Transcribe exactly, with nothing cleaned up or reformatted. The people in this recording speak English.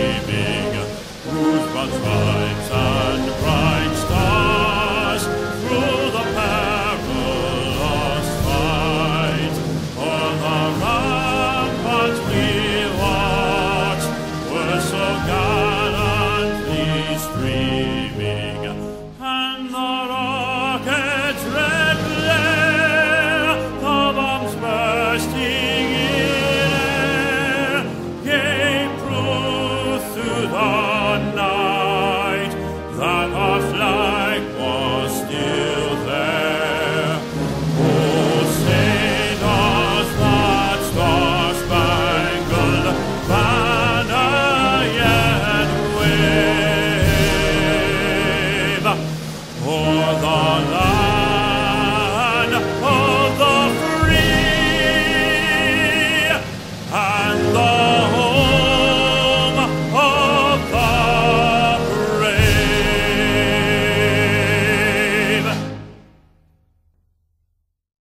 streaming, rosebuds, vines, and bright stars through the perilous fight. O'er the ramparts we watched were so gallantly streaming, and the rocket's red glare, the bombs bursting in air, gave proof through the night that our flag was still there. Oh, say does that star-spangled banner yet wave o'er the land